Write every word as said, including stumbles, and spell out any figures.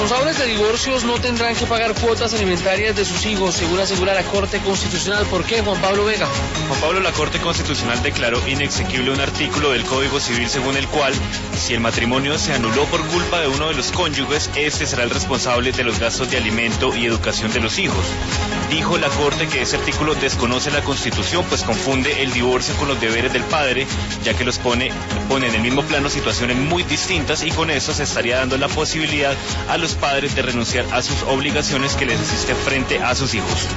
responsables de divorcios no tendrán que pagar cuotas alimentarias de sus hijos, según asegura la Corte Constitucional. ¿Por qué, Juan Pablo Vega? Juan Pablo, la Corte Constitucional declaró inexequible un artículo del Código Civil según el cual, si el matrimonio se anuló por culpa de uno de los cónyuges, este será el responsable de los gastos de alimento y educación de los hijos. Dijo la Corte que ese artículo desconoce la Constitución, pues confunde el divorcio con los deberes del padre, ya que los pone, pone en el mismo plano situaciones muy distintas, y con eso se estaría dando la posibilidad a los padres de renunciar a sus obligaciones que les existen frente a sus hijos.